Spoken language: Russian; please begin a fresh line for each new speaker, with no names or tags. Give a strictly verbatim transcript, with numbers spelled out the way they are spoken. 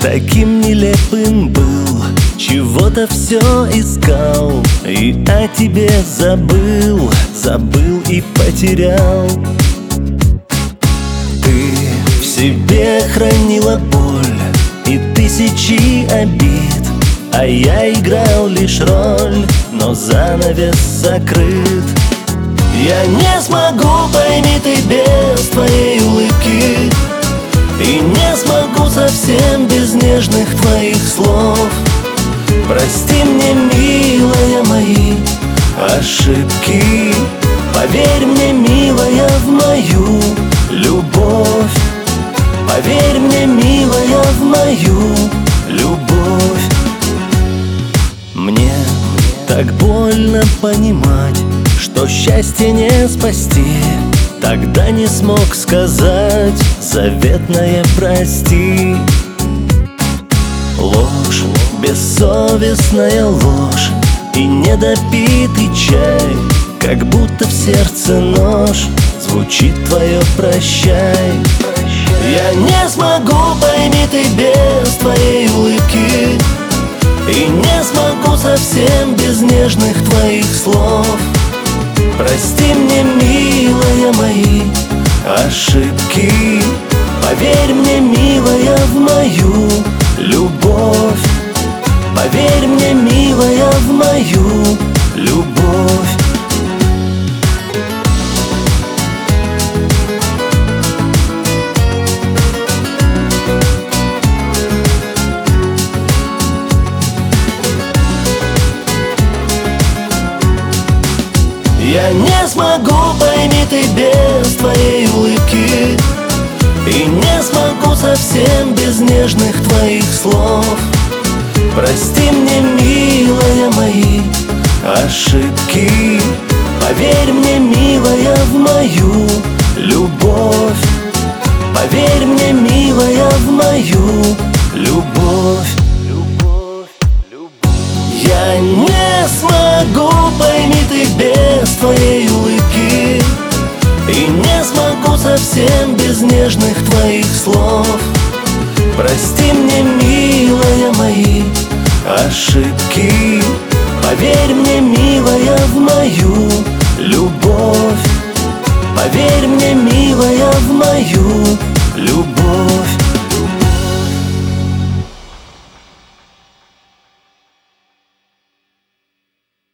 таким нелепым был, чего-то все искал и о тебе забыл, забыл и потерял. Ты в себе хранила боль и тысячи обид, а я играл лишь роль, но занавес закрыт. Я не смогу, пойми ты, без твоей улыбки, и не смогу совсем без нежных твоих слов. Прости мне, милая, мои ошибки, поверь мне, милая, в мою любовь. Поверь мне, милая, в мою любовь. Мне так больно понимать, что счастье не спасти. Тогда не смог сказать заветное «прости». Ложь, бессовестная ложь и недопитый чай, как будто в сердце нож, звучит твое «прощай». Я не смогу, пойми ты, без твоей улыбки, и не смогу совсем без нежных твоих слов. Прости мне, милая, мои ошибки, поверь мне, милая, в мою любовь. Поверь мне, милая, в мою любовь. Я не смогу, пойми ты, без твоей улыбки, и не смогу совсем без нежных твоих слов. Прости мне, милая, мои ошибки, поверь мне, милая, в мою любовь. Поверь мне, милая, в мою любовь. Я не смогу, пойми ты, без твоей улыбки, и не смогу совсем без нежных твоих слов. Прости мне, милая, мои ошибки, поверь мне, милая, в мою любовь. Поверь мне, милая, в мою